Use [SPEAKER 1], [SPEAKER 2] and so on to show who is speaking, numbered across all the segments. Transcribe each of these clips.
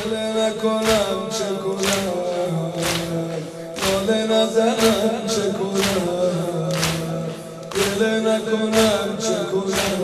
[SPEAKER 1] گله نکنم چه کنم، ناله نزنم چه کنم، گله نکنم چه کنم،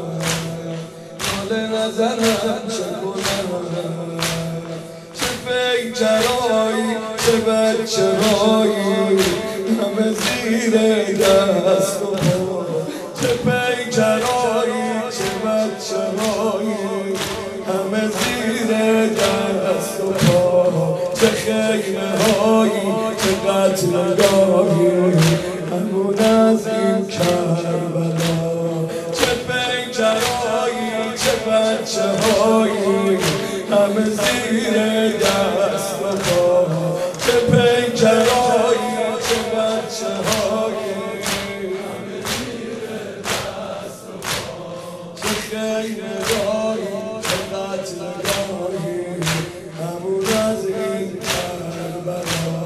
[SPEAKER 1] ناله نزنم چه کنم. چه پیکرایی چه بچه‌هایی همه زیر دست و پا، چه پیکرایی چه بچه‌هایی همه زیر دست و پا، چه خیمه هایی چه قتلگاهی همون از این کربلا، چه پیکرایی چه بچه‌هایی همه زیر دست و پا، چه پیکرایی چه بچه‌هایی همه زیر دست و پا، چه خیمه‌هایی چه قتلگاهی همون از این کربلا.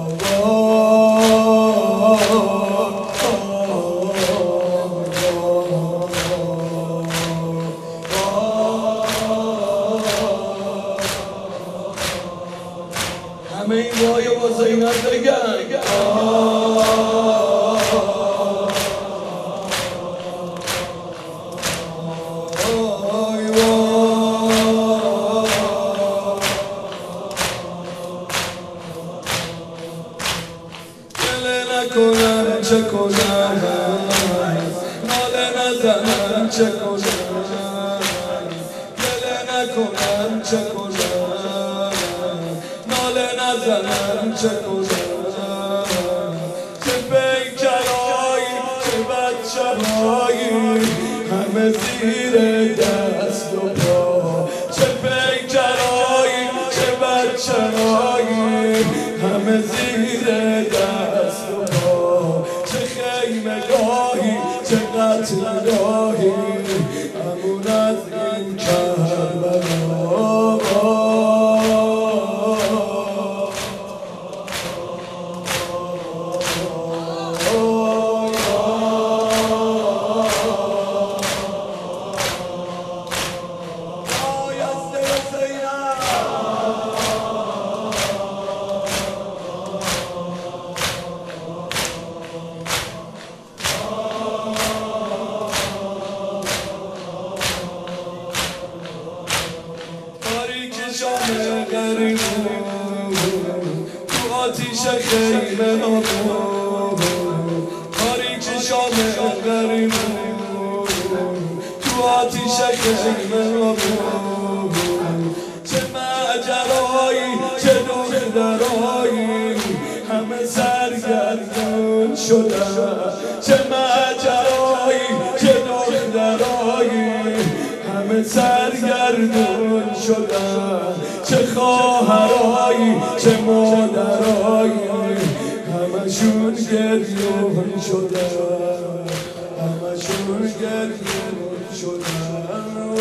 [SPEAKER 1] همه این وای واسه اینا بگن گله نکنم چه کنم، ناله نزنم چه کنم، گله نکنم چه کنم، ناله نزنم چه کنم. چه پیکرایی چه بچه‌هایی همه زیر دست و پا، چه پیکرایی چه بچه‌هایی همه زیر دست و پا، چه خیمه‌گاهی چه قتلگاهی همون از این کربلا. شام غریبون تو آتیش خیمه هامون، تاریک شام غریبون تو آتیش خیمه هامون، چه ماجرایی چه دخترایی همه سرگردون شدن، چه ماجرایی چه دخترایی همه سرگردون شدن، چه خواهرایی چه مادرایی همشون گریون شدن، همشون گریون شدن.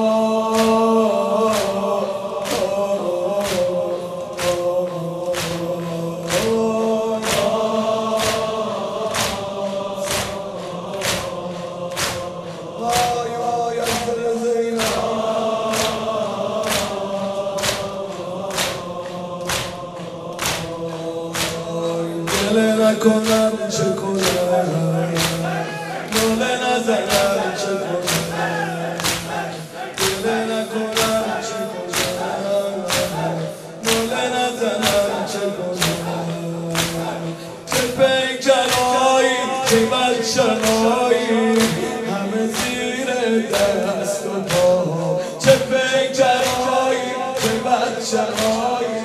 [SPEAKER 1] گله نکنم چه کنم، ناله نزنم چه کنم، گله نکنم چه کنم، ناله نزنم چه کنم. چه پیکرایی چه بچه‌هایی همه زیر دست و پا، چه پیکرایی چه بچه‌هایی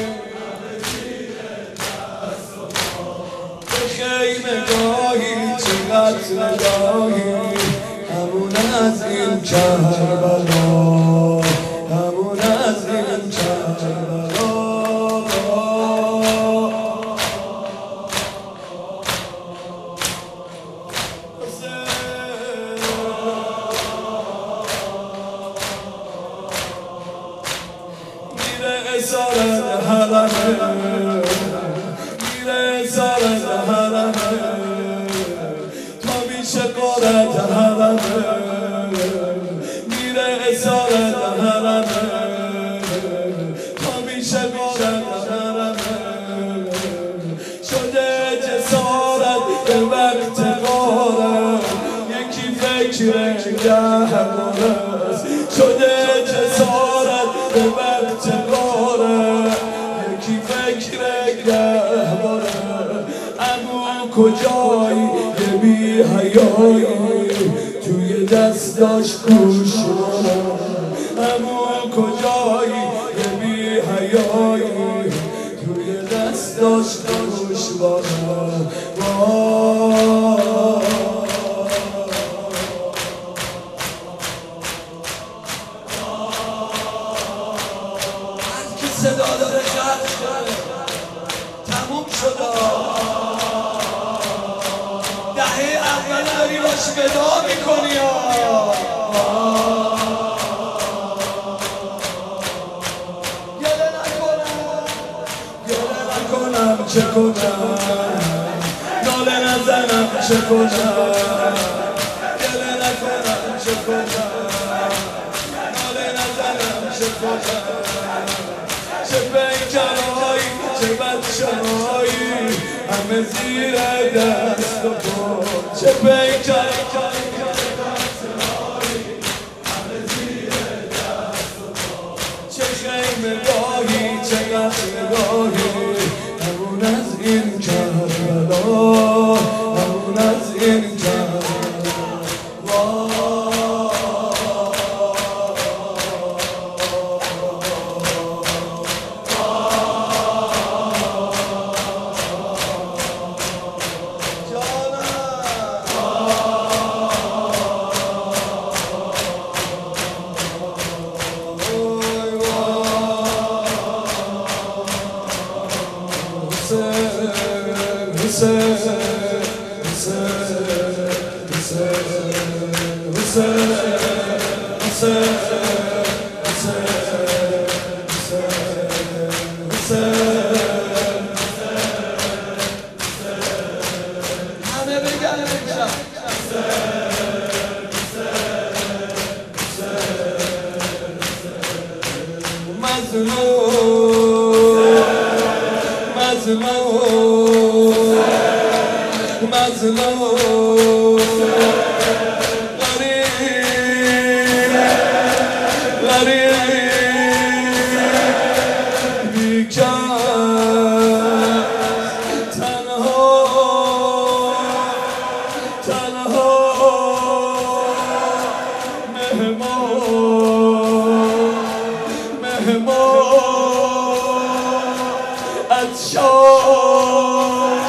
[SPEAKER 1] خیمه‌گاهی چه قتلگاهی همون از این کربلا، همون از این کربلا. میره اسارت حرمه، میره اسارت حرمه، تا میشه قارت حرمه، میره اسارت حرمه، گهواره شده جسارت به وقت قاره یکی فکر گهواره امو کجایی یه بی حیایی توی دستاش گوشواره امو کجایی یه بی حیایی توی دستاش گوشواره صدا داره جرد شده تموم شده دهه اول داری باش ودا میکنی گله نکنم چه کنم ناله نزنم چه کنم گله نکنم چه کنم ناله نزنم چه کنم چه پیکرهایی چه بچه‌هایی همه زیر دست و پا چه پیکرهایی همه زیر دست و پا چه خیمه‌گاهی چه قصرگاهی همون از این کربلا همون از این کربلا همه بگن مظلوم مهمان از شاه